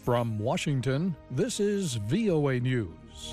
From Washington, this is VOA News.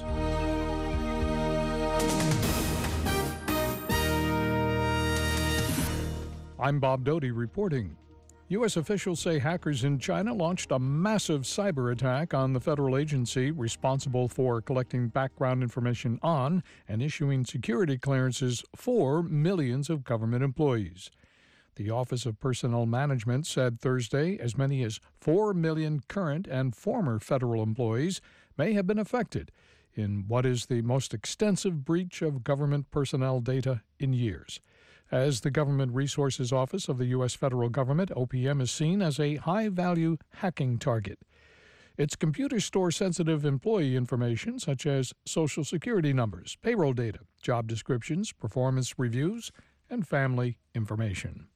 I'm Bob Doty reporting. U.S. officials say hackers in China launched a massive cyber attack on the federal agency responsible for collecting background information on and issuing security clearances for millions of government employees. The Office of Personnel Management said Thursday as many as 4 million current and former federal employees may have been affected in what is the most extensive breach of government personnel data in years. As the Government Resources Office of the U.S. federal government, OPM is seen as a high-value hacking target. Its computers store sensitive employee information such as Social Security numbers, payroll data, job descriptions, performance reviews, and family information.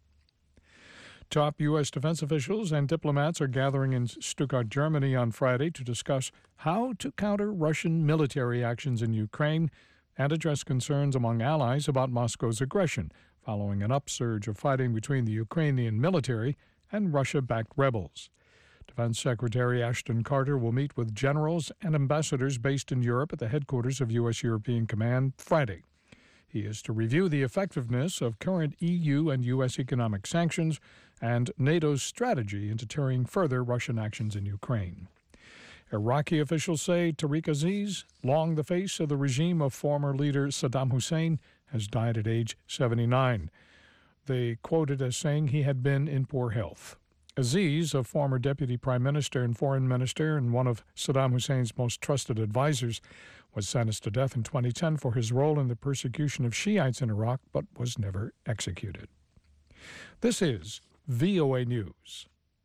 Top U.S. defense officials and diplomats are gathering in Stuttgart, Germany on Friday to discuss how to counter Russian military actions in Ukraine and address concerns among allies about Moscow's aggression, following an upsurge of fighting between the Ukrainian military and Russia-backed rebels. Defense Secretary Ashton Carter will meet with generals and ambassadors based in Europe at the headquarters of U.S. European Command Friday. He is to review the effectiveness of current EU and U.S. economic sanctions and NATO's strategy in deterring further Russian actions in Ukraine. Iraqi officials say Tariq Aziz, long the face of the regime of former leader Saddam Hussein, has died at age 79. They quoted as saying he had been in poor health. Aziz, a former deputy prime minister and foreign minister and one of Saddam Hussein's most trusted advisors, was sentenced to death in 2010 for his role in the persecution of Shiites in Iraq, but was never executed. This is VOA News.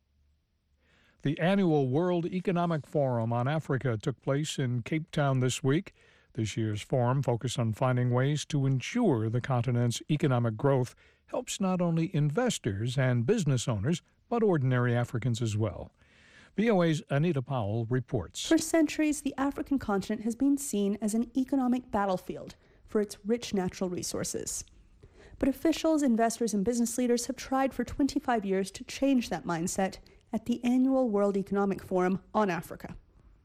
The annual World Economic Forum on Africa took place in Cape Town this week. This year's forum focused on finding ways to ensure the continent's economic growth helps not only investors and business owners, but ordinary Africans as well. VOA's Anita Powell reports. For centuries, the African continent has been seen as an economic battlefield for its rich natural resources. But officials, investors, and business leaders have tried for 25 years to change that mindset at the annual World Economic Forum on Africa.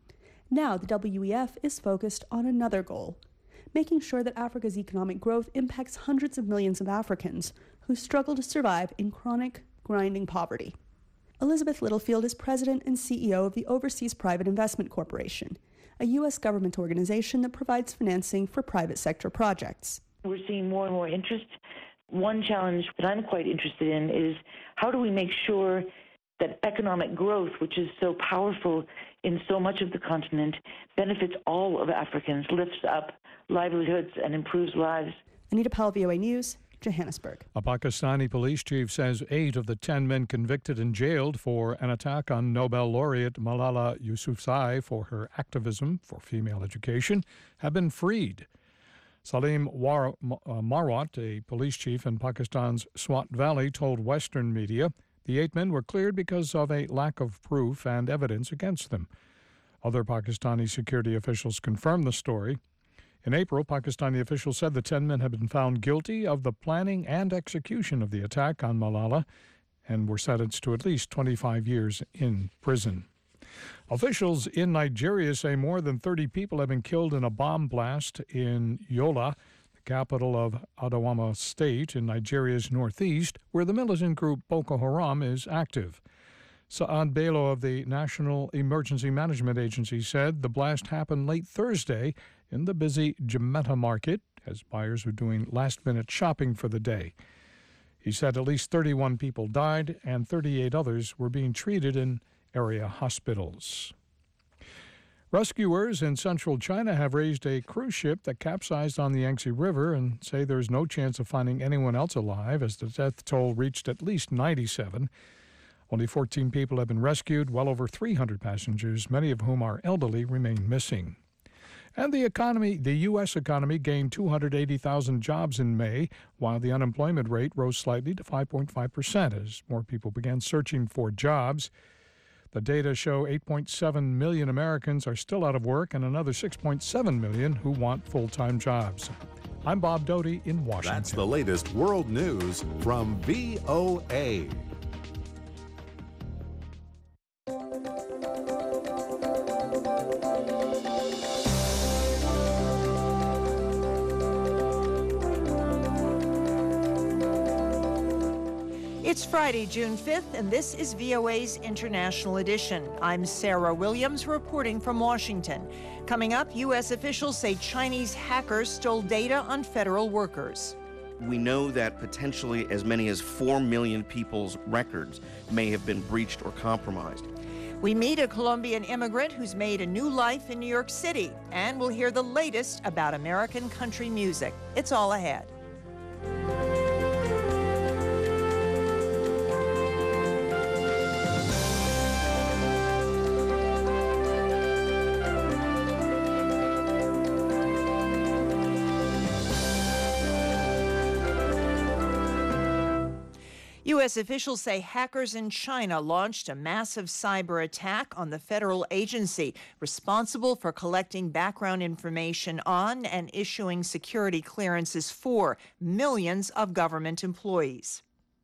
Now, the WEF is focused on another goal, making sure that Africa's economic growth impacts hundreds of millions of Africans who struggle to survive in chronic, grinding poverty. Elizabeth Littlefield is president and CEO of the Overseas Private Investment Corporation, a U.S. government organization that provides financing for private sector projects. We're seeing more and more interest. One challenge that I'm quite interested in is how do we make sure that economic growth, which is so powerful in so much of the continent, benefits all of Africans, lifts up livelihoods, and improves lives. Anita Powell, VOA News, Johannesburg. A Pakistani police chief says 8 of the 10 men convicted and jailed for an attack on Nobel laureate Malala Yousafzai for her activism for female education have been freed. Salim Marwat, a police chief in Pakistan's Swat Valley, told Western media the 8 men were cleared because of a lack of proof and evidence against them. Other Pakistani security officials confirmed the story. In April, Pakistani officials said the 10 men had been found guilty of the planning and execution of the attack on Malala and were sentenced to at least 25 years in prison. Officials in Nigeria say more than 30 people have been killed in a bomb blast in Yola, the capital of Adamawa State in Nigeria's northeast, where the militant group Boko Haram is active. Saad Bello of the National Emergency Management Agency said the blast happened late Thursday in the busy Jimeta market as buyers were doing last-minute shopping for the day. He said at least 31 people died and 38 others were being treated in area hospitals. Rescuers in central China have raised a cruise ship that capsized on the Yangtze River and say there's no chance of finding anyone else alive as the death toll reached at least 97. Only 14 people have been rescued. Well over 300 passengers, many of whom are elderly, remain missing. And the U.S. economy gained 280,000 jobs in May, while the unemployment rate rose slightly to 5.5% as more people began searching for jobs. The data show 8.7 million Americans are still out of work and another 6.7 million who want full-time jobs. I'm Bob Doty in Washington. That's the latest world news from VOA. It's Friday, June 5th, and this is VOA's International Edition. I'm Sarah Williams reporting from Washington. Coming up, U.S. officials say Chinese hackers stole data on federal workers. We know that potentially as many as 4 million people's records may have been breached or compromised. We meet a Colombian immigrant who's made a new life in New York City, and we'll hear the latest about American country music. It's all ahead. U.S. officials say hackers in China launched a massive cyber attack on the federal agency responsible for collecting background information on and issuing security clearances for millions of government employees.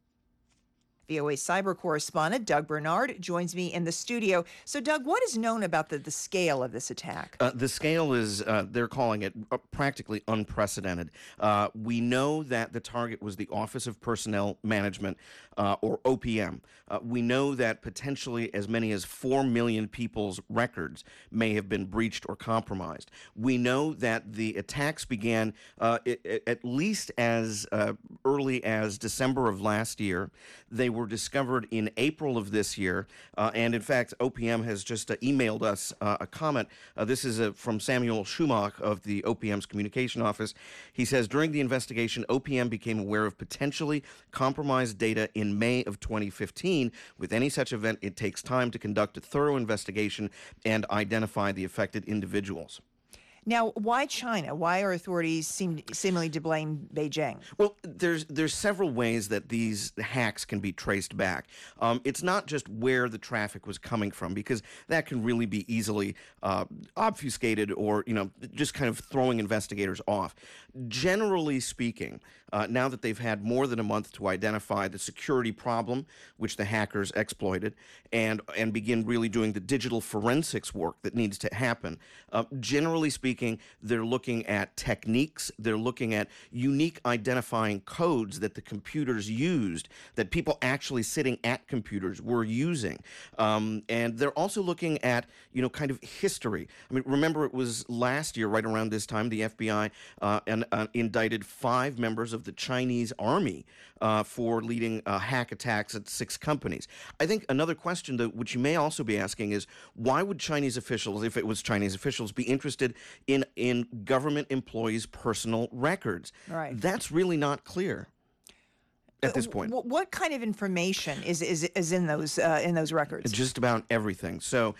VOA cyber correspondent Doug Bernard joins me in the studio. So, Doug, what is known about the scale of this attack? The scale is, they're calling it practically unprecedented. We know that the target was the Office of Personnel Management, or OPM. We know that potentially as many as 4 million people's records may have been breached or compromised. We know that the attacks began at least as early as December of last year. They were discovered in April of this year, and in fact, OPM has just emailed us a comment. This is from Samuel Schumach of the OPM's communication office. He says, during the investigation, OPM became aware of potentially compromised data in May of 2015. With any such event, it takes time to conduct a thorough investigation and identify the affected individuals. Now, why China? Why are authorities seemingly to blame Beijing? Well, there's several ways that these hacks can be traced back. It's not just where the traffic was coming from, because that can really be easily obfuscated or, just kind of throwing investigators off. Generally speaking, now that they've had more than a month to identify the security problem which the hackers exploited and begin really doing the digital forensics work that needs to happen, generally speaking, they're looking at techniques, they're looking at unique identifying codes that the computers used, that people actually sitting at computers were using. And they're also looking at, kind of history. I mean, remember it was last year, right around this time, the FBI indicted 5 members of the Chinese army for leading hack attacks at 6 companies. I think another question, which you may also be asking, is why would Chinese officials, if it was Chinese officials, be interested in government employees' personal records? Right. That's really not clear at this point. What kind of information is in those records? Just about everything. So,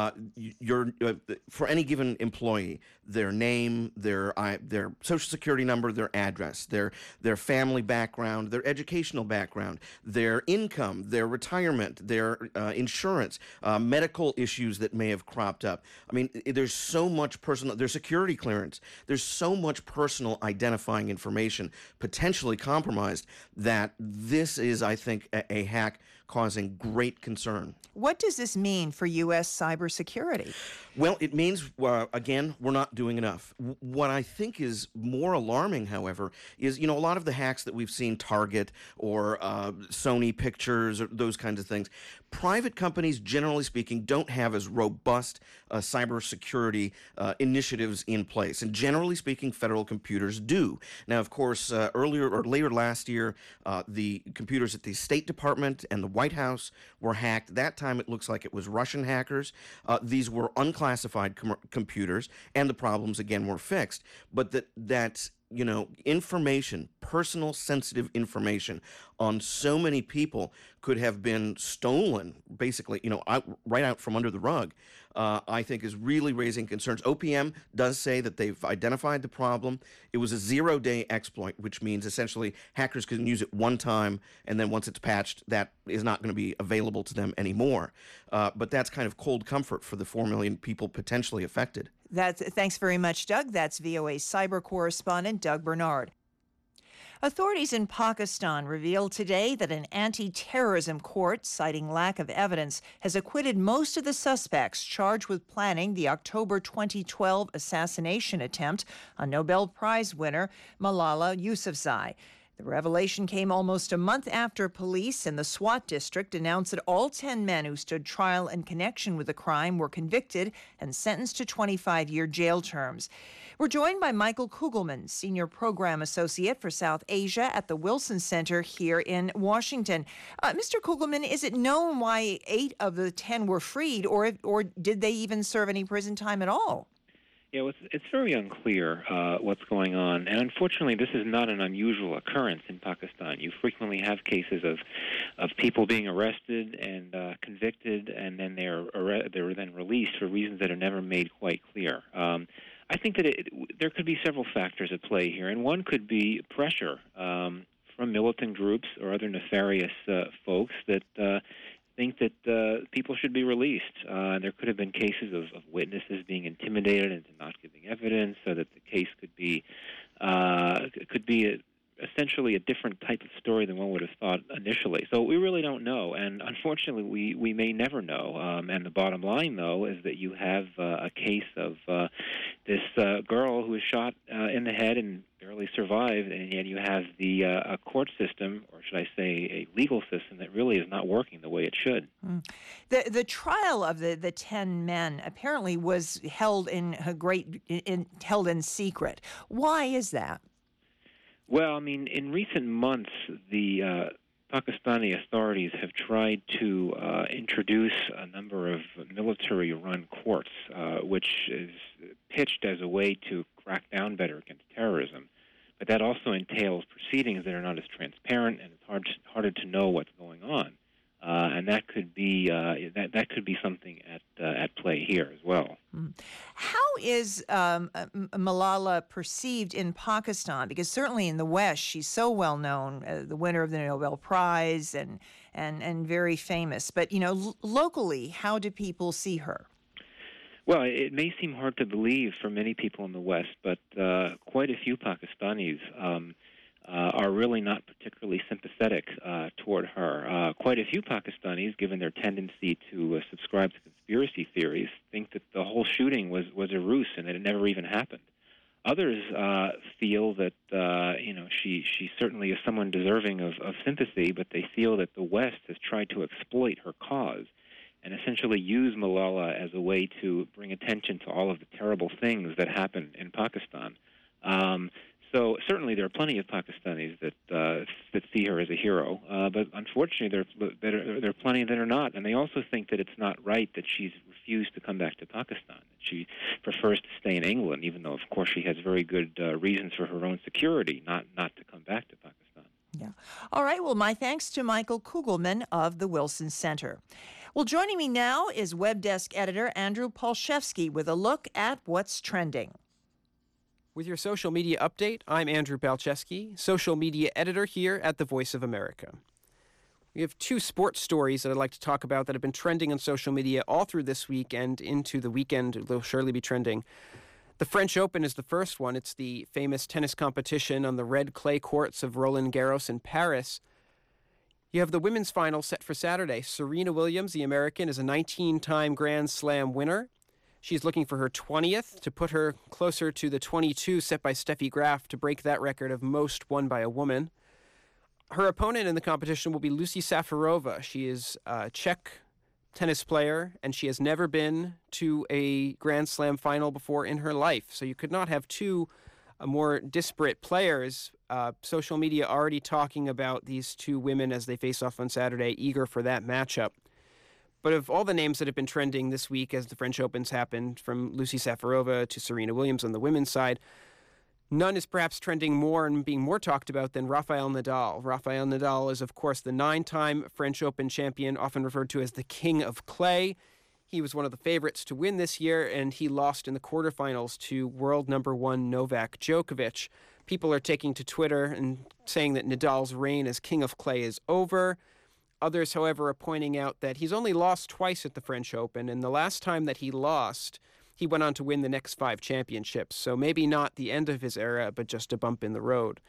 for any given employee, their name, their social security number, their address, their family background, their educational background, their income, their retirement, their insurance, medical issues that may have cropped up. I mean, there's so much personal, their security clearance, there's so much personal identifying information potentially compromised that this is, I think, a hack causing great concern. What does this mean for U.S. cybersecurity? Well, it means, again, we're not doing enough. What I think is more alarming, however, is, a lot of the hacks that we've seen, Target or Sony Pictures or those kinds of things, private companies, generally speaking, don't have as robust cybersecurity initiatives in place. And generally speaking, federal computers do. Now, of course, later last year, the computers at the State Department and the White House were hacked. That time, it looks like it was Russian hackers. These were unclassified computers, and the problems, again, were fixed. But that information, personal sensitive information on so many people could have been stolen, basically, right out from under the rug, I think is really raising concerns. OPM does say that they've identified the problem. It was a 0-day exploit, which means essentially hackers can use it one time, and then once it's patched, that is not going to be available to them anymore. But that's kind of cold comfort for the 4 million people potentially affected. Thanks very much, Doug. That's VOA cyber correspondent Doug Bernard. Authorities in Pakistan revealed today that an anti-terrorism court, citing lack of evidence, has acquitted most of the suspects charged with planning the October 2012 assassination attempt on Nobel Prize winner Malala Yousafzai. The revelation came almost a month after police in the SWAT district announced that all 10 men who stood trial in connection with the crime were convicted and sentenced to 25-year jail terms. We're joined by Michael Kugelman, Senior Program Associate for South Asia at the Wilson Center here in Washington. Mr. Kugelman, is it known why 8 of the 10 were freed, or did they even serve any prison time at all? Yeah, it's very unclear what's going on, and unfortunately, this is not an unusual occurrence in Pakistan. You frequently have cases of people being arrested and convicted, and then they're then released for reasons that are never made quite clear. I think that there could be several factors at play here, and one could be pressure from militant groups or other nefarious folks that think that people should be released. There could have been cases of witnesses being intimidated into not giving evidence, so that the case could be essentially a different type of story than one would have thought initially. So we really don't know, and unfortunately we may never know. And the bottom line, though, is that you have a case of this girl who was shot in the head and barely survived, and yet you have a court system, or should I say a legal system, that really is not working the way it should. The trial of the 10 men apparently was held held in secret. Why is that? Well, I mean, in recent months, the Pakistani authorities have tried to introduce a number of military-run courts, which is pitched as a way to crack down better against terrorism. But that also entails proceedings that are not as transparent, and it's harder to know what's going on. And that could be something at play here as well. How is Malala perceived in Pakistan? Because certainly in the West, she's so well known, the winner of the Nobel Prize, and very famous. But locally, how do people see her? Well, it may seem hard to believe for many people in the West, but quite a few Pakistanis are really not particularly sympathetic toward her. Quite a few Pakistanis, given their tendency to subscribe to conspiracy theories, think that the whole shooting was a ruse and that it never even happened. Others feel that she certainly is someone deserving of sympathy, but they feel that the West has tried to exploit her cause and essentially use Malala as a way to bring attention to all of the terrible things that happen in Pakistan. So certainly there are plenty of Pakistanis that see her as a hero, but unfortunately there are plenty that are not, and they also think that it's not right that she's refused to come back to Pakistan. She prefers to stay in England, even though, of course, she has very good reasons for her own security not to come back to Pakistan. Yeah. All right. Well, my thanks to Michael Kugelman of the Wilson Center. Well, joining me now is web desk editor Andrew Palczewski with a look at what's trending. With your social media update, I'm Andrew Palczewski, social media editor here at The Voice of America. We have 2 sports stories that I'd like to talk about that have been trending on social media all through this week and into the weekend. They'll surely be trending. The French Open is the first one. It's the famous tennis competition on the red clay courts of Roland Garros in Paris. You have the women's final set for Saturday. Serena Williams, the American, is a 19-time Grand Slam winner. She's looking for her 20th to put her closer to the 22 set by Steffi Graf to break that record of most won by a woman. Her opponent in the competition will be Lucie Safarova. She is a Czech tennis player, and she has never been to a Grand Slam final before in her life. So you could not have 2 more disparate players. Social media already talking about these 2 women as they face off on Saturday, eager for that matchup. But of all the names that have been trending this week as the French Opens happened, from Lucie Safarova to Serena Williams on the women's side, none is perhaps trending more and being more talked about than Rafael Nadal. Rafael Nadal is, of course, the 9-time French Open champion, often referred to as the King of Clay. He was one of the favorites to win this year, and he lost in the quarterfinals to world number 1 Novak Djokovic. People are taking to Twitter and saying that Nadal's reign as King of Clay is over. Others, however, are pointing out that he's only lost twice at the French Open, and the last time that he lost, he went on to win the next 5 championships. So maybe not the end of his era, but just a bump in the road.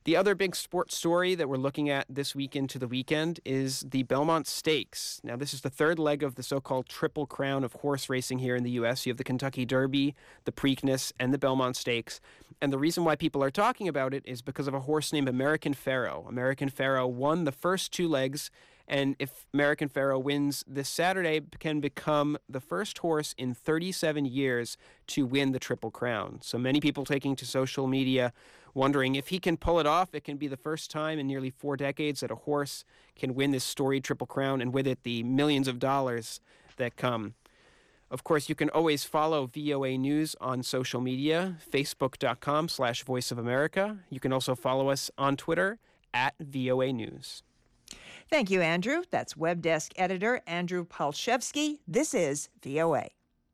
The other big sports story that we're looking at this week into the weekend is the Belmont Stakes. Now, this is the third leg of the so-called Triple Crown of horse racing here in the U.S. You have the Kentucky Derby, the Preakness, and the Belmont Stakes. And the reason why people are talking about it is because of a horse named American Pharoah. American Pharoah won the first two legs, and if American Pharoah wins this Saturday, can become the first horse in 37 years to win the Triple Crown. So many people taking to social media wondering if he can pull it off. It can be the first time in nearly 4 decades that a horse can win this storied Triple Crown, and with it the millions of dollars that come. Of course, you can always follow VOA News on social media, facebook.com/Voice of America. You can also follow us on Twitter @VOA News. Thank you, Andrew. That's Web Desk Editor Andrew Palczewski. This is VOA.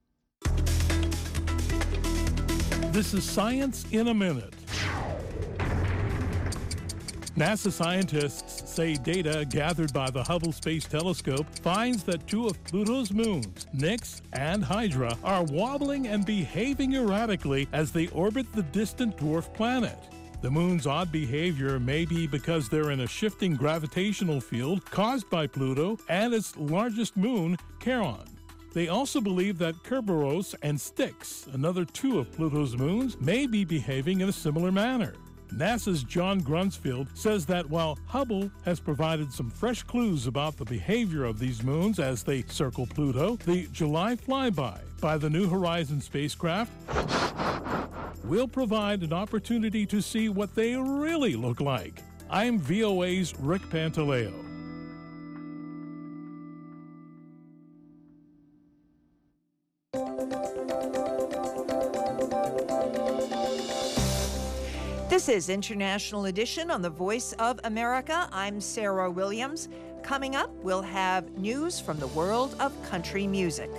This is Science in a Minute. NASA scientists say data gathered by the Hubble Space Telescope finds that 2 of Pluto's moons, Nix and Hydra, are wobbling and behaving erratically as they orbit the distant dwarf planet. The moon's odd behavior may be because they're in a shifting gravitational field caused by Pluto and its largest moon, Charon. They also believe that Kerberos and Styx, another 2 of Pluto's moons, may be behaving in a similar manner. NASA's John Grunsfield says that while Hubble has provided some fresh clues about the behavior of these moons as they circle Pluto, the July flyby by the New Horizons spacecraft will provide an opportunity to see what they really look like. I'm VOA's Rick Pantaleo. This is International Edition on the Voice of America. I'm Sarah Williams. Coming up, we'll have news from the world of country music.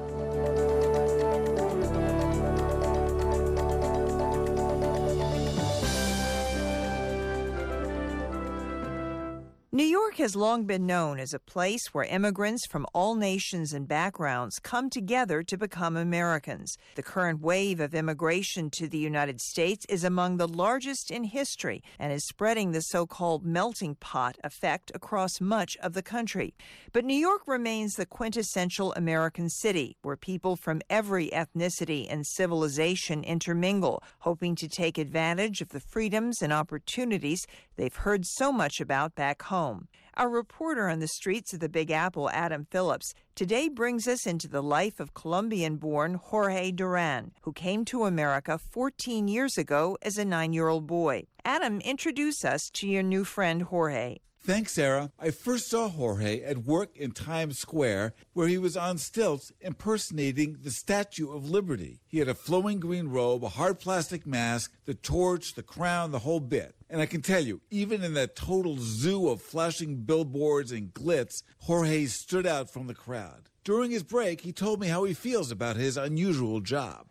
New York has long been known as a place where immigrants from all nations and backgrounds come together to become Americans. The current wave of immigration to the United States is among the largest in history and is spreading the so-called melting pot effect across much of the country. But New York remains the quintessential American city where people from every ethnicity and civilization intermingle, hoping to take advantage of the freedoms and opportunities they've heard so much about back home. Our reporter on the streets of the Big Apple, Adam Phillips, today brings us into the life of Colombian-born Jorge Duran, who came to America 14 years ago as a 9-year-old boy. Adam, introduce us to your new friend Jorge. Thanks, Sarah. I first saw Jorge at work in Times Square, where he was on stilts impersonating the Statue of Liberty. He had a flowing green robe, a hard plastic mask, the torch, the crown, the whole bit. And I can tell you, even in that total zoo of flashing billboards and glitz, Jorge stood out from the crowd. During his break, he told me how he feels about his unusual job.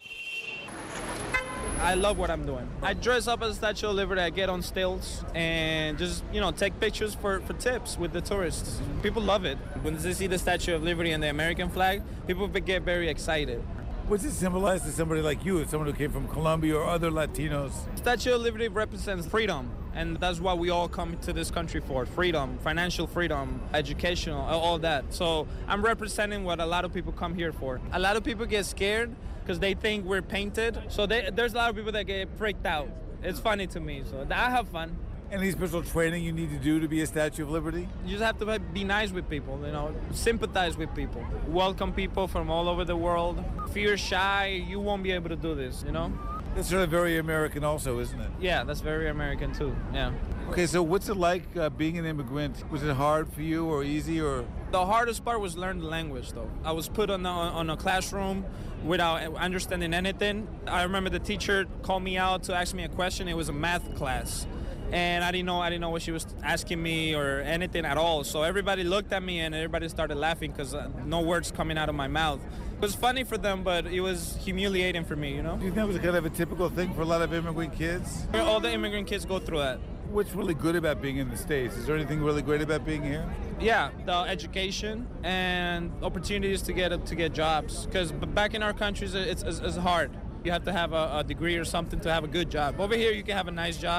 I love what I'm doing. I dress up as a Statue of Liberty. I get on stilts and just, take pictures for tips with the tourists. People love it. When they see the Statue of Liberty and the American flag, people get very excited. What's it symbolize to somebody like you, someone who came from Colombia or other Latinos? Statue of Liberty represents freedom, and that's what we all come to this country for. Freedom, financial freedom, educational, all that. So I'm representing what a lot of people come here for. A lot of people get scared because they think we're painted. So there's a lot of people that get freaked out. It's funny to me, so I have fun. Any special training you need to do to be a Statue of Liberty? You just have to be nice with people, sympathize with people. Welcome people from all over the world. If you're shy, you won't be able to do this, That's sort of very American also, isn't it? Yeah, that's very American too, yeah. Okay, so what's it like being an immigrant? Was it hard for you or easy or? The hardest part was learning the language, though. I was put on a classroom without understanding anything. I remember the teacher called me out to ask me a question. It was a math class. And I didn't know what she was asking me or anything at all. So everybody looked at me and everybody started laughing because no words coming out of my mouth. It was funny for them, but it was humiliating for me, Do you think it was kind of a typical thing for a lot of immigrant kids? All the immigrant kids go through that. What's really good about being in the States? Is there anything really great about being here? Yeah, the education and opportunities to get jobs. Because back in our countries, it's hard. You have to have a degree or something to have a good job. Over here, you can have a nice job.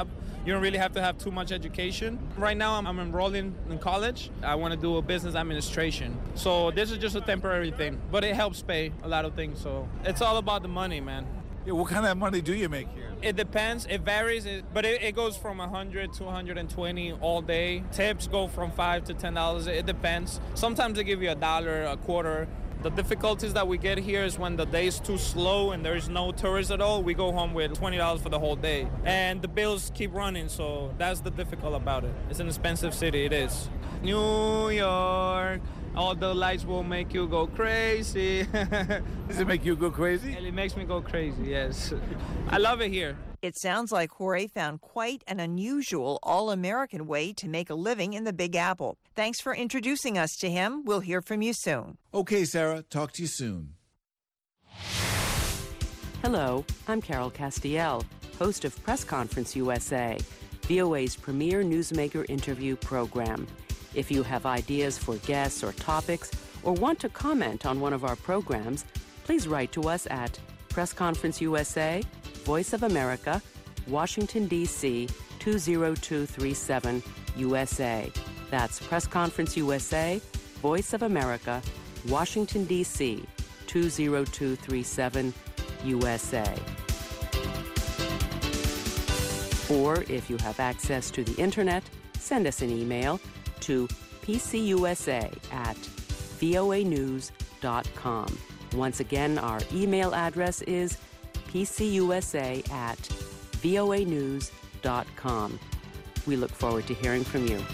You don't really have to have too much education. Right now, I'm enrolling in college. I want to do a business administration. So this is just a temporary thing, but it helps pay a lot of things. So it's all about the money, man. Yeah, what kind of money do you make here? It depends. It varies, but it goes from 100 to 120 all day. Tips go from $5 to $10. It depends. Sometimes they give you $1, a quarter. The difficulties that we get here is when the day is too slow and there is no tourists at all, we go home with $20 for the whole day. And the bills keep running, so that's the difficult about it. It's an expensive city, it is. New York, all the lights will make you go crazy. Does it make you go crazy? It makes me go crazy, yes. I love it here. It sounds like Jorge found quite an unusual all-American way to make a living in the Big Apple. Thanks for introducing us to him. We'll hear from you soon. Okay, Sarah, talk to you soon. Hello, I'm Carol Castiel, host of Press Conference USA, VOA's premier newsmaker interview program. If you have ideas for guests or topics, or want to comment on one of our programs, please write to us at Press Conference USA, Voice of America, Washington, D.C. 20237 USA. That's Press Conference USA, Voice of America, Washington, D.C. 20237 USA. Or if you have access to the internet, send us an email to pcusa@voanews.com. Once again, our email address is pcusa@voanews.com. We look forward to hearing from you.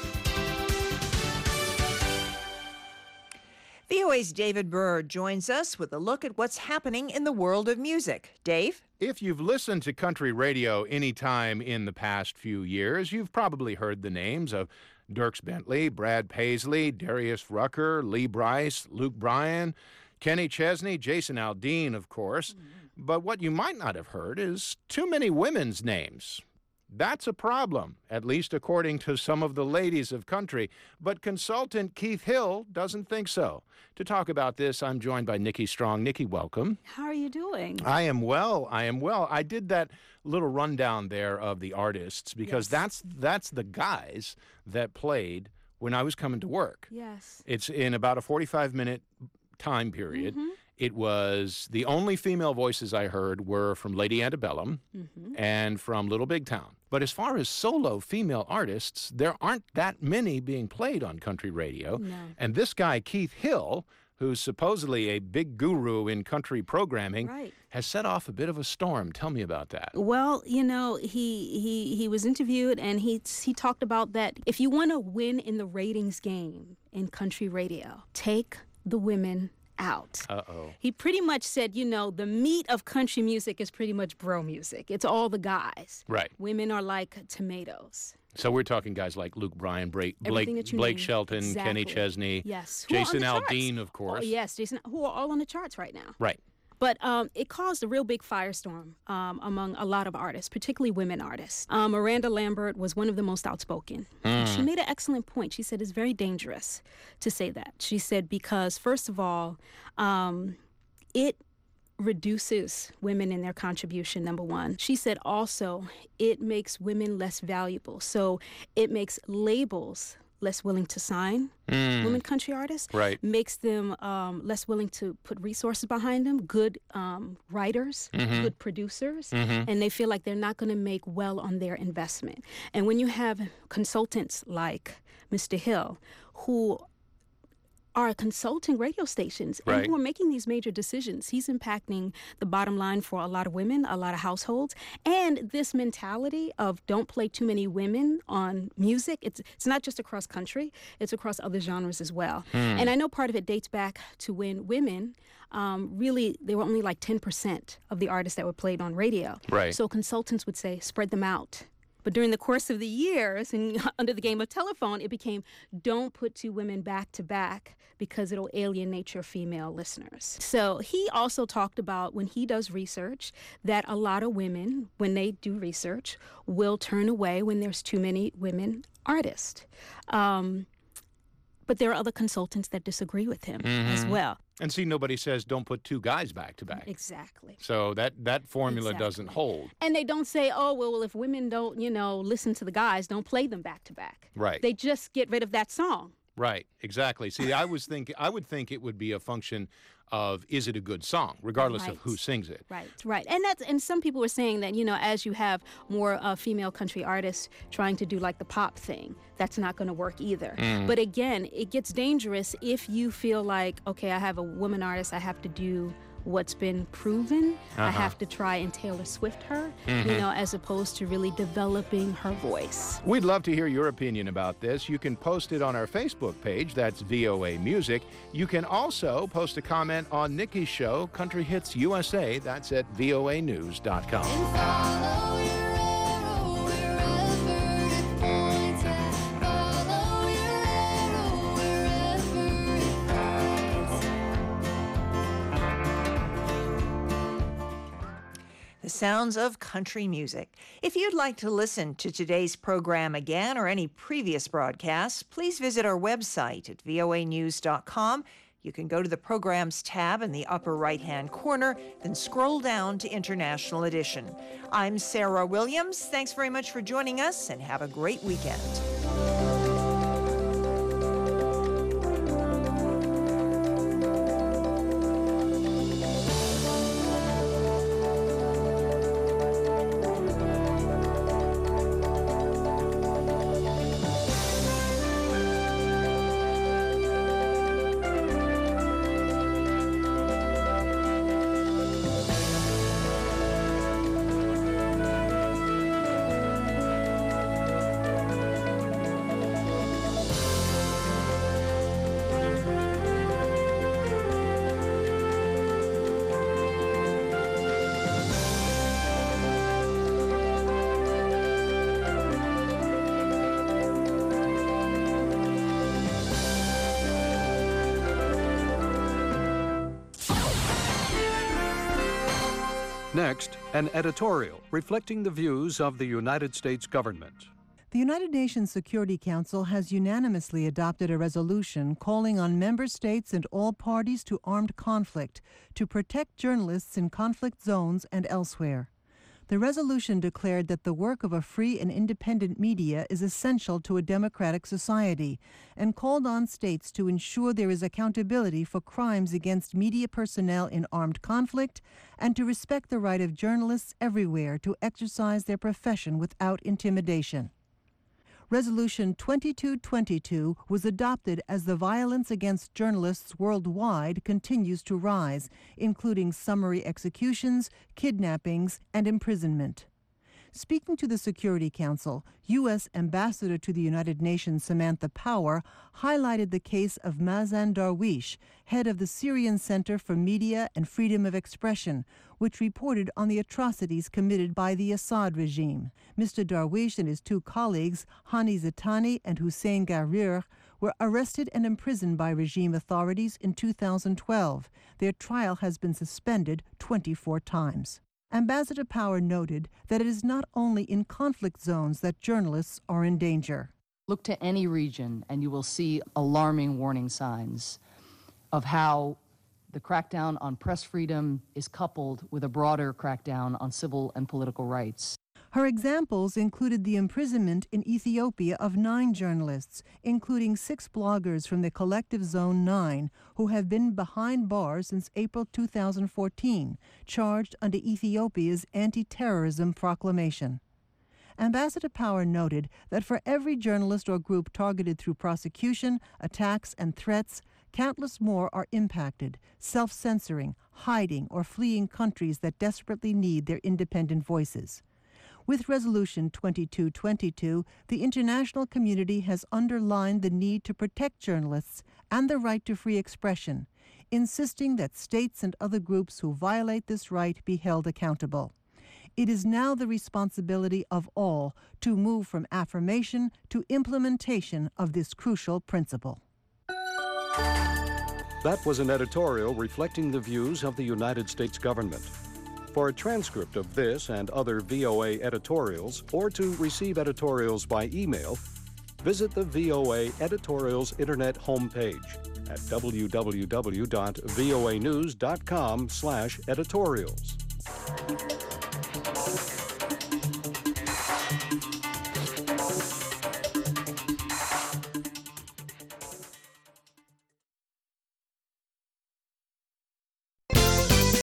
VOA's David Burr joins us with a look at what's happening in the world of music. Dave? If you've listened to country radio any time in the past few years, you've probably heard the names of Dierks Bentley, Brad Paisley, Darius Rucker, Lee Brice, Luke Bryan, Kenny Chesney, Jason Aldean, of course. But what you might not have heard is too many women's names. That's a problem, at least according to some of the ladies of country. But consultant Keith Hill doesn't think so. To talk about this, I'm joined by Nikki Strong. Nikki, welcome. How are you doing? I am well. I did that little rundown there of the artists because that's the guys that played when I was coming to work. Yes. It's in about a 45-minute time period. Mm-hmm. It was the only female voices I heard were from Lady Antebellum and from Little Big Town. But as far as solo female artists, there aren't that many being played on country radio. No. And this guy, Keith Hill, who's supposedly a big guru in country programming, has set off a bit of a storm. Tell me about that. Well, you know, he was interviewed and he talked about that if you want to win in the ratings game in country radio, take the women out. He pretty much said, you know, the meat of country music is pretty much bro music. It's all the guys. Right. Women are like tomatoes. So we're talking guys like Luke Bryan, Blake Shelton, Kenny Chesney, Jason Aldean, of course. Oh, yes, Jason, who are all on the charts right now. Right. But it caused a real big firestorm among a lot of artists, particularly women artists. Miranda Lambert was one of the most outspoken. She made an excellent point. She said it's very dangerous to say that. She said because, first of all, it reduces women in their contribution, number one. She said also it makes women less valuable. So it makes labels less willing to sign women country artists, makes them less willing to put resources behind them, good writers, good producers, and they feel like they're not going to make well on their investment. And when you have consultants like Mr. Hill, who are consulting radio stations and who are making these major decisions. He's impacting the bottom line for a lot of women, a lot of households. And this mentality of don't play too many women on music, it's not just across country, it's across other genres as well. And I know part of it dates back to when women, really, they were only like 10% of the artists that were played on radio. So consultants would say, spread them out. But during the course of the years, and under the game of telephone, it became, don't put two women back to back because it'll alienate your female listeners. So he also talked about when he does research that a lot of women, when they do research, will turn away when there's too many women artists. But But there are other consultants that disagree with him as well. And see, nobody says don't put two guys back to back. Exactly. So that formula doesn't hold. And they don't say, oh, well, if women don't, listen to the guys, don't play them back to back. Right. They just get rid of that song. Right, exactly. See, I would think it would be a function of, is it a good song, regardless of who sings it. Right. And some people were saying that, as you have more female country artists trying to do like the pop thing, that's not going to work either. But again, it gets dangerous if you feel like, okay, I have a woman artist, I have to do what's been proven. I have to try and Taylor Swift her, as opposed to really developing her voice. We'd love to hear your opinion about this. You can post it on our Facebook page. That's VOA Music. You can also post a comment on Nikki's show, Country Hits USA. That's at voanews.com. The sounds of country music. If you'd like to listen to today's program again or any previous broadcasts, please visit our website at voanews.com. You can go to the Programs tab in the upper right-hand corner, then scroll down to International Edition. I'm Sarah Williams. Thanks very much for joining us, and have a great weekend. Next, an editorial reflecting the views of the United States government. The United Nations Security Council has unanimously adopted a resolution calling on member states and all parties to armed conflict to protect journalists in conflict zones and elsewhere. The resolution declared that the work of a free and independent media is essential to a democratic society and called on states to ensure there is accountability for crimes against media personnel in armed conflict and to respect the right of journalists everywhere to exercise their profession without intimidation. Resolution 2222 was adopted as the violence against journalists worldwide continues to rise, including summary executions, kidnappings, and imprisonment. Speaking to the Security Council, U.S. Ambassador to the United Nations Samantha Power highlighted the case of Mazen Darwish, head of the Syrian Center for Media and Freedom of Expression, which reported on the atrocities committed by the Assad regime. Mr. Darwish and his two colleagues, Hani Zitani and Hussein Garir, were arrested and imprisoned by regime authorities in 2012. Their trial has been suspended 24 times. Ambassador Power noted that it is not only in conflict zones that journalists are in danger. Look to any region and you will see alarming warning signs of how the crackdown on press freedom is coupled with a broader crackdown on civil and political rights. Her examples included the imprisonment in Ethiopia of 9 journalists, including 6 bloggers from the Collective Zone 9, who have been behind bars since April 2014, charged under Ethiopia's anti-terrorism proclamation. Ambassador Power noted that for every journalist or group targeted through prosecution, attacks, and threats, countless more are impacted, self-censoring, hiding, or fleeing countries that desperately need their independent voices. With Resolution 2222, the international community has underlined the need to protect journalists and the right to free expression, insisting that states and other groups who violate this right be held accountable. It is now the responsibility of all to move from affirmation to implementation of this crucial principle. That was an editorial reflecting the views of the United States government. For a transcript of this and other VOA editorials, or to receive editorials by email, visit the VOA Editorials Internet homepage at www.voanews.com/editorials.